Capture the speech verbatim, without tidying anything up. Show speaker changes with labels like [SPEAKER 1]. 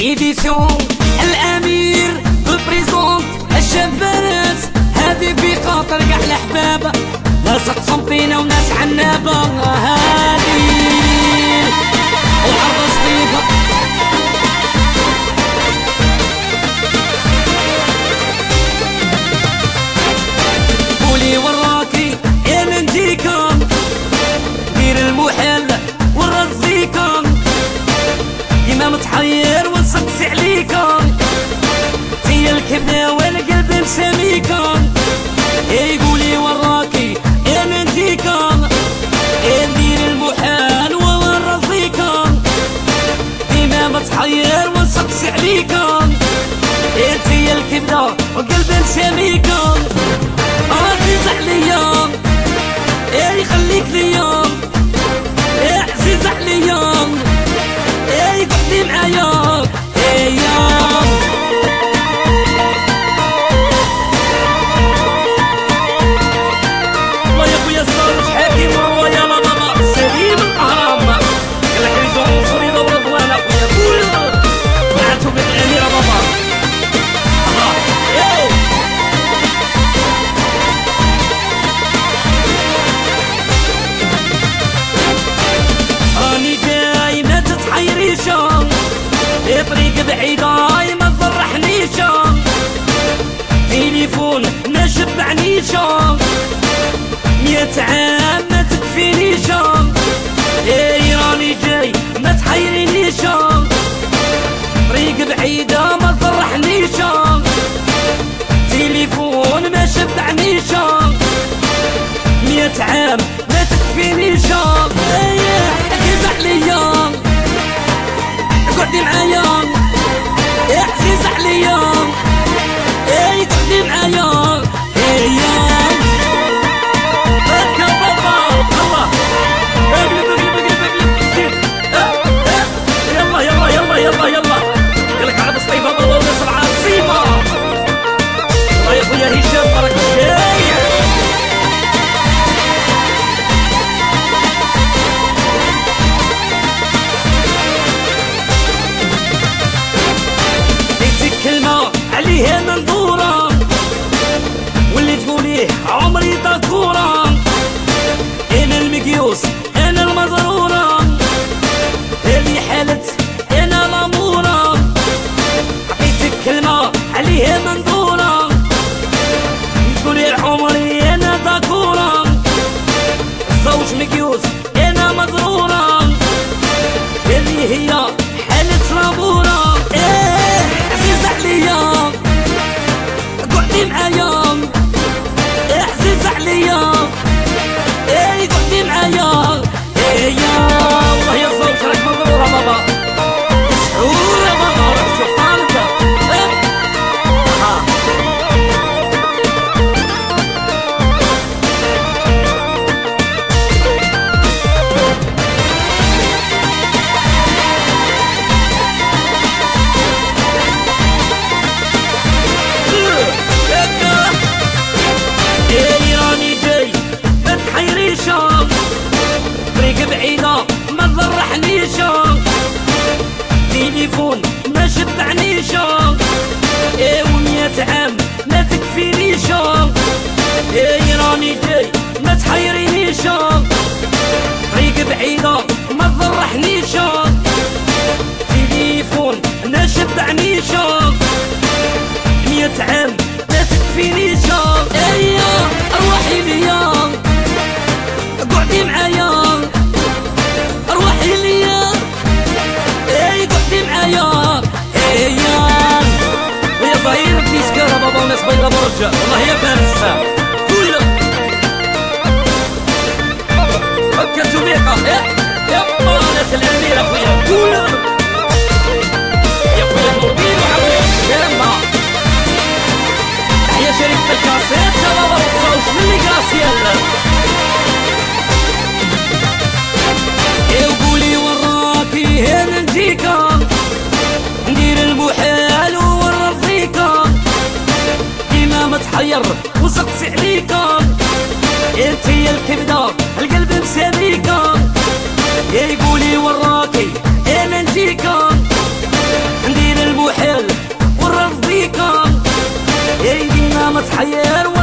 [SPEAKER 1] إيديسيون الأمير البريزونت الشبانات هذه في خاطر كاع الأحباب، ناس قسنطينة وناس عنابة، هذه وعرض صغيرة قولي وراكي أنا نجيكم دير المحل ونرزيكم ديما متحير ونسقسي عليكم تي الكبدة والقلب مساميكم. يقولي وراكي انا نجيكم ندير المحال ونرضيكم ديما متحير ونسقسي عليكم تي الكبدة والقلب مساميكم. عزيز عليا اي خليك ليا يا عزيز عليا اي قعدي معايا يا الله يا خويا الصالح حكيم ويا ماما سليم الأهرام قال لك ريزون صوري دور رضوان اخويا كل معتو بالاميره بابا الله يو راني جاي ما تتحيريش طريق بعيدة ما تفرحنيش تليفون ما شبعنيش مية عام ما تكفينيش اي راني جاي ما تحيرينيش طريق بعيدة ما تفرحنيش تليفون ما شبعنيش مية عام ما تكفينيش. عزيز عليا قعدي معايا يا عزيز عليا اي قعدي معايا يا هكا بابا الله اقلب اقلب اقلب اقلب زيد يلا يلا يلا يلا يلا قالك عرب سطيفة مرة ولا سبعة عصيبة الله يا خويا هشام برك جاي كلمة عليه منظورة واللي تقوليه عمري ذكورة انا المقيوس انا المضرورة اللي حالت انا الامورة عطيتك كلمة عليه منظورة تقولي عمري انا ذكورة الزوج مقيوس انا مضرورة اللي هي حالت الامورة. عزيز عليا قعدي معايا يا عزيز عليا اي قعدي معايا يا والله يا الزوج راك مبرورة بابا مسحور يا بابا راك تشوف حالك طريق بعيدة ما تفرحنيش تليفون ما شبعنيش ايه ومية عام ما تكفينيش ايه راني جاي ما تحيرينيش طريق بعيدة ما تفرحنيش تليفون ما شبعنيش مية عام ما تكفينيش. ايه ارواحي ليا قعدي معايا روحي ليا اي قعدي معايا ايا ويا صغير بني سكارة بابا وناس بيضة برجة والله يا فارس كل هكا توميقة يابا ناس الأميرة خويا كل يا خويا موربين وعاوية يما تحيا شركة الكاسيت يا بابا الصوت من اللي قاسيال وقولي وراكي هنا نجيكم ندير المحال ونرضيكم ديما متحير وسقسي عليكم انتي الكبدة القلب مساميكم يقولي وراكي انا نجيكم ندير حي الوطن